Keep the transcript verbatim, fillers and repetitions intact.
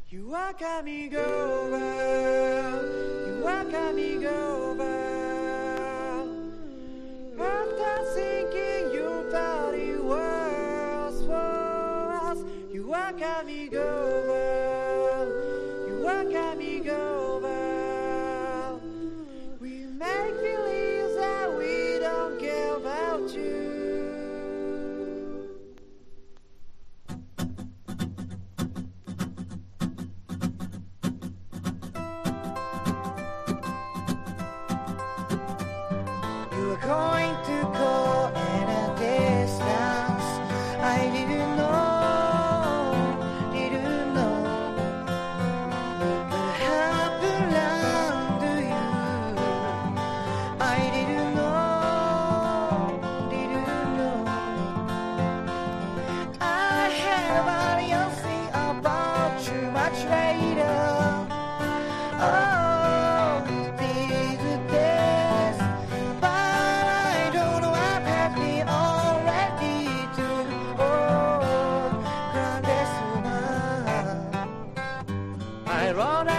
You are coming over, you are coming over. After thinking you thought it was for us, you are coming over, you are coming over. We make believe that we don't care about you. You were going to call at a distance. I didn't know, didn't know what could happen to you. I didn't know, didn't know. I had about you think about you much later. Oh. I run